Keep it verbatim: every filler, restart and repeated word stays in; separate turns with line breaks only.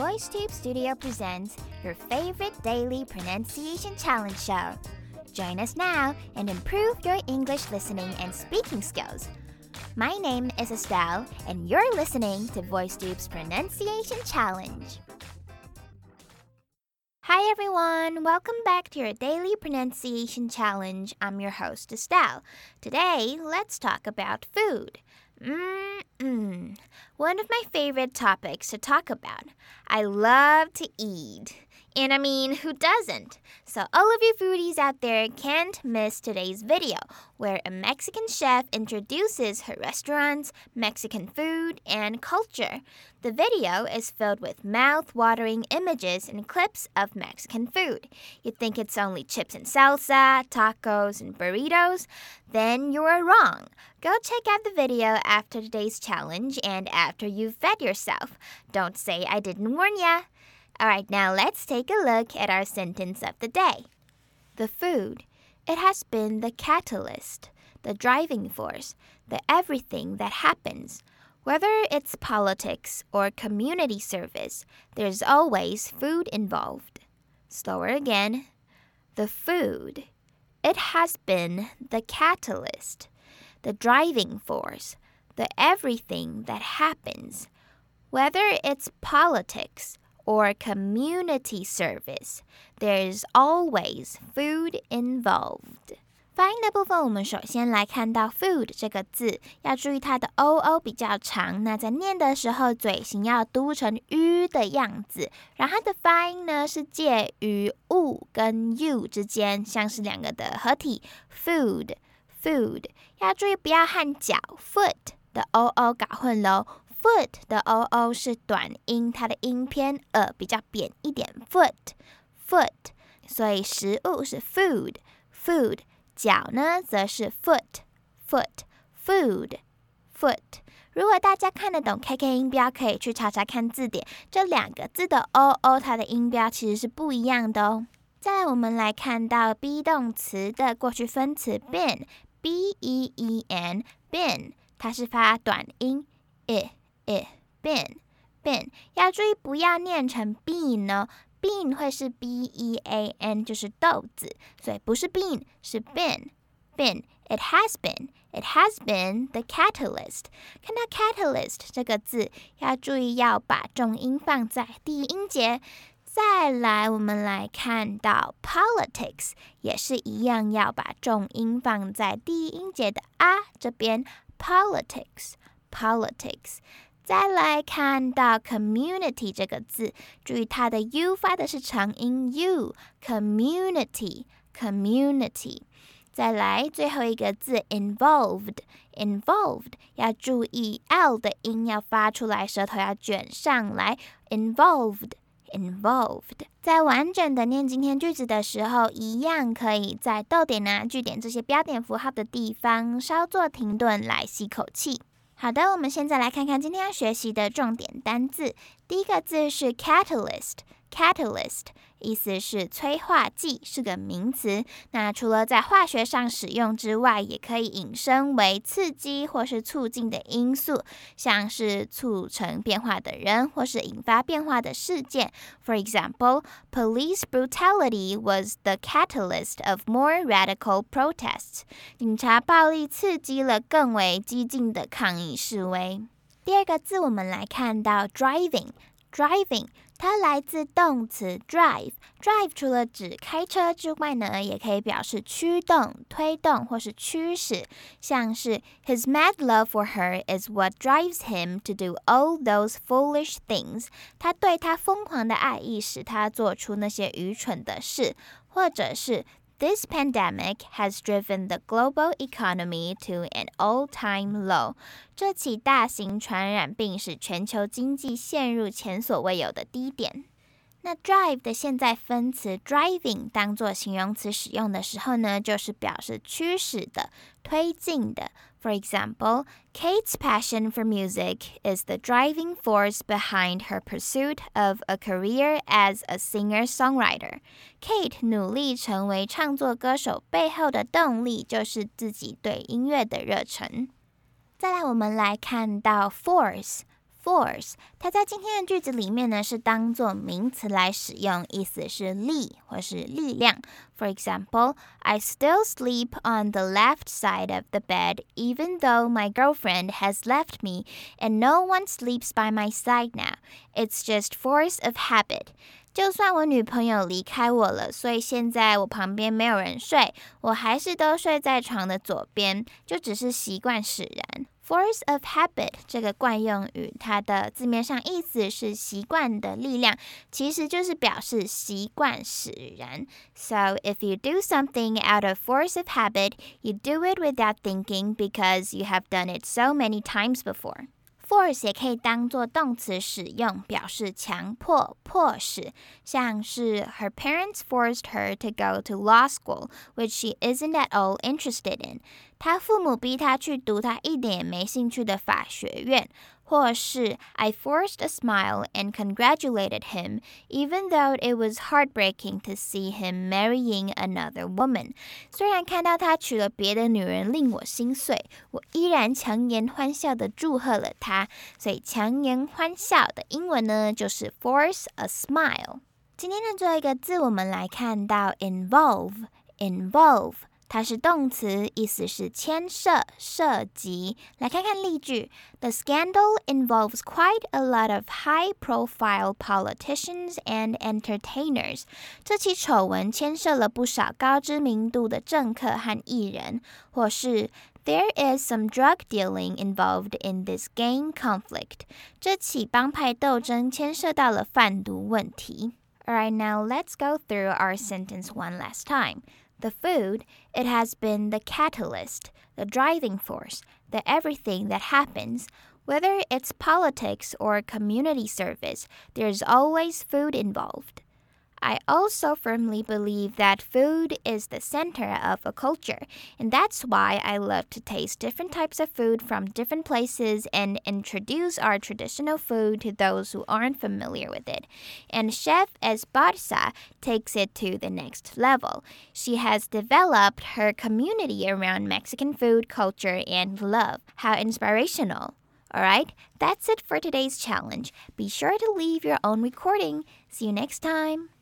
VoiceTube Studio presents your favorite daily pronunciation challenge show. Join us now and improve your English listening and speaking skills. My name is Estelle, and you're listening to VoiceTube's Pronunciation Challenge. Hi everyone, welcome back to your daily pronunciation challenge. I'm your host Estelle. Today, let's talk about food. Mm-mm. One of my favorite topics to talk about. I love to eat. And I mean, who doesn't? So all of you foodies out there can't miss today's video, where a Mexican chef introduces her restaurants, Mexican food, and culture. The video is filled with mouth-watering images and clips of Mexican food. You think it's only chips and salsa, tacos, and burritos? Then you're wrong. Go check out the video after today's challenge and after you've fed yourself. Don't say I didn't warn ya. Alright, now let's take a look at our sentence of the day. The food, it has been the catalyst, the driving force, the everything that happens. Whether it's politics or community service, there's always food involved. Slower again. The food, it has been the catalyst, the driving force, the everything that happens. Whether it's politics or community service, there's always food involved. 发音的部分，我们首先来看到 food 这个字，要注意它的 oo 比较长，那在念的时候，嘴型要嘟成 u 的样子，然后它的发音呢是介于 u 跟 u 之间，像是两个的合体 food food， 要注意不要和脚 foot 的 oo 搞混咯。Foot 的 oo 是短音，它的音偏呃比较扁一点 foot foot， 所以食物是 food food， 脚呢则是 foot foot food foot。如果大家看得懂 K K 音标，可以去查查看字典，这两个字的 oo 它的音标其实是不一样的哦。再来我们来看到 be 动词的过去分词 been b e e n been， 它是发短音 i i been been， 要注意不要念成 bean 哦 bean 会是 b e a n 就是豆子，所以不是 bean 是 been been it has been it has been the catalyst。 看到 catalyst 这个字要注意要把重音放在第一音节。再来我们来看到 politics 也是一样要把重音放在第一音节的啊这边 politics politics。再来看到 community 这个字，注意它的 u 发的是长音 u community community。 再来最后一个字 involved involved， 要注意 l 的音要发出来，舌头要卷上来 involved involved。 在完整的念今天句子的时候，一样可以在逗点啊句点这些标点符号的地方稍作停顿来吸口气。好的，我们现在来看看今天要学习的重点单字。第一个字是 catalyst catalyst， 意思是催化剂，是个名词。那除了在化学上使用之外，也可以引申为刺激或是促进的因素，像是促成变化的人或是引发变化的事件。 For example, police brutality was the catalyst of more radical protests. 警察暴力刺激了更为激进的抗议示威。第二个字我们来看到 driving driving， 它来自动词 drive drive 除了指开车之外呢，也可以表示驱动、推动或是驱使，像是 His mad love for her is what drives him to do all those foolish things。 他对他疯狂的爱意使他做出那些愚蠢的事，或者是This pandemic has driven the global economy to an all-time low. 这起大型传染病使全球经济陷入前所未有的低点。那 drive 的现在分词 driving 当作形容词使用的时候呢，就是表示驱使的、推进的。For example, Kate's passion for music is the driving force behind her pursuit of a career as a singer-songwriter. Kate 努力成为唱作歌手背后的动力，就是自己对音乐的热忱。再来我们来看到 force Force， 它在今天的句子里面呢是当作名词来使用，意思是力或是力量。For example, I still sleep on the left side of the bed even though my girlfriend has left me and no one sleeps by my side now. It's just force of habit. 就算我女朋友离开我了，所以现在我旁边没有人睡，我还是都睡在床的左边，就只是习惯使然。Force of habit 这个惯用语，它的字面上意思是习惯的力量，其实就是表示习惯使然。So if you do something out of force of habit, you do it without thinking because you have done it so many times before.Force 也可以当作动词使用，表示强迫、迫使，像是 Her parents forced her to go to law school, which she isn't at all interested in. 她父母逼她去读她一点也没兴趣的法学院。或是 I forced a smile and congratulated him, even though it was heartbreaking to see him marrying another woman. 虽然看到他娶了别的女人令我心碎，我依然强颜欢笑地祝贺了他。所以强颜欢笑的英文呢，就是 force a smile。今天的最后一个字，我们来看到 involve。involve它是动词，意思是牵涉、涉及。来看看例句 ：The scandal involves quite a lot of high-profile politicians and entertainers. 这起丑闻牵涉了不少高知名度的政客和艺人。或是 There is some drug dealing involved in this gang conflict. 这起帮派斗争牵涉到了贩毒问题。Alright, now let's go through our sentence one last time.The food, it has been the catalyst, the driving force, the everything that happens. Whether it's politics or community service, there's always food involved. I also firmly believe that food is the center of a culture, and that's why I love to taste different types of food from different places and introduce our traditional food to those who aren't familiar with it. And Chef Esparza takes it to the next level. She has developed her community around Mexican food culture and love. How inspirational! Alright, that's it for today's challenge. Be sure to leave your own recording. See you next time!